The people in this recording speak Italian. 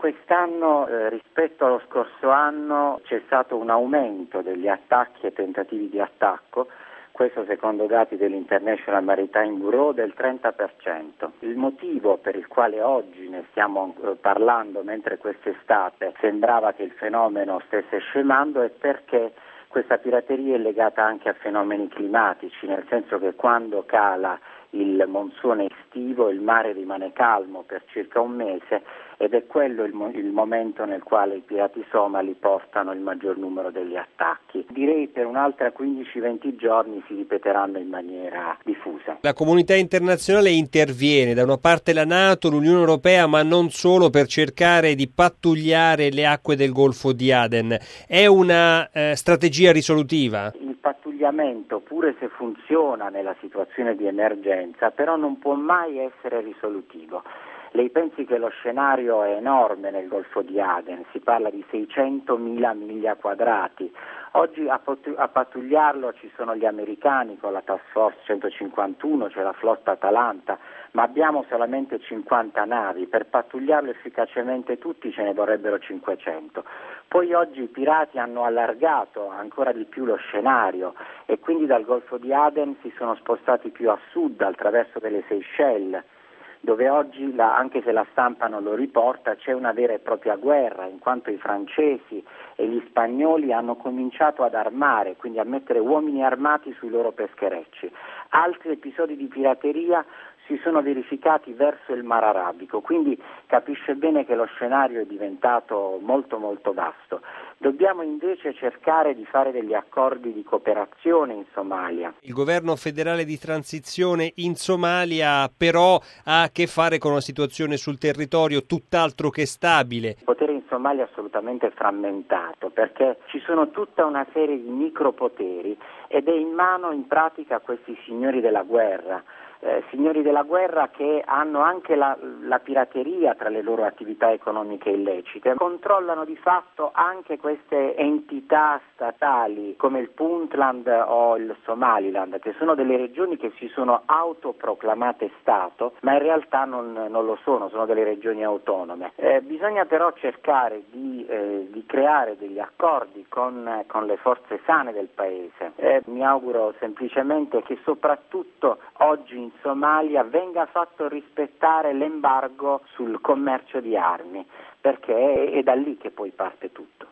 Quest'anno rispetto allo scorso anno c'è stato un aumento degli attacchi e tentativi di attacco, questo secondo dati dell'International Maritime Bureau del 30%. Il motivo per il quale oggi ne stiamo parlando mentre quest'estate sembrava che il fenomeno stesse scemando è perché questa pirateria è legata anche a fenomeni climatici, nel senso che quando cala il monsone estivo il mare rimane calmo per circa un mese ed è quello il momento nel quale i pirati somali portano il maggior numero degli attacchi. Direi per un'altra 15-20 giorni si ripeteranno in maniera diffusa. La comunità internazionale interviene, da una parte la NATO, l'Unione Europea, ma non solo, per cercare di pattugliare le acque del Golfo di Aden. È una strategia risolutiva? Il pattugliamento, pure se funziona nella situazione di emergenza, però non può mai essere risolutivo. Lei pensi che lo scenario è enorme nel Golfo di Aden, si parla di 600.000 miglia quadrati. Oggi a pattugliarlo ci sono gli americani con la Task Force 151, c'è la flotta Atalanta, ma abbiamo solamente 50 navi, per pattugliarlo efficacemente tutti ce ne vorrebbero 500. Poi oggi i pirati hanno allargato ancora di più lo scenario e quindi dal Golfo di Aden si sono spostati più a sud attraverso delle Seychelles, dove oggi, anche se la stampa non lo riporta, c'è una vera e propria guerra, in quanto i francesi e gli spagnoli hanno cominciato ad armare, quindi a mettere uomini armati sui loro pescherecci. Altri episodi di pirateria si sono verificati verso il Mar Arabico, quindi capisce bene che lo scenario è diventato molto molto vasto. Dobbiamo invece cercare di fare degli accordi di cooperazione in Somalia. Il governo federale di transizione in Somalia però ha a che fare con una situazione sul territorio tutt'altro che stabile. Il potere in Somalia è assolutamente frammentato perché ci sono tutta una serie di micropoteri ed è in mano in pratica a questi signori della guerra. Signori della guerra che hanno anche la pirateria tra le loro attività economiche illecite, controllano di fatto anche queste entità statali come il Puntland o il Somaliland, che sono delle regioni che si sono autoproclamate Stato, ma in realtà non lo sono delle regioni autonome. Bisogna però cercare di creare degli accordi con le forze sane del paese. Mi auguro semplicemente che soprattutto oggi in Somalia venga fatto rispettare l'embargo sul commercio di armi, perché è da lì che poi parte tutto.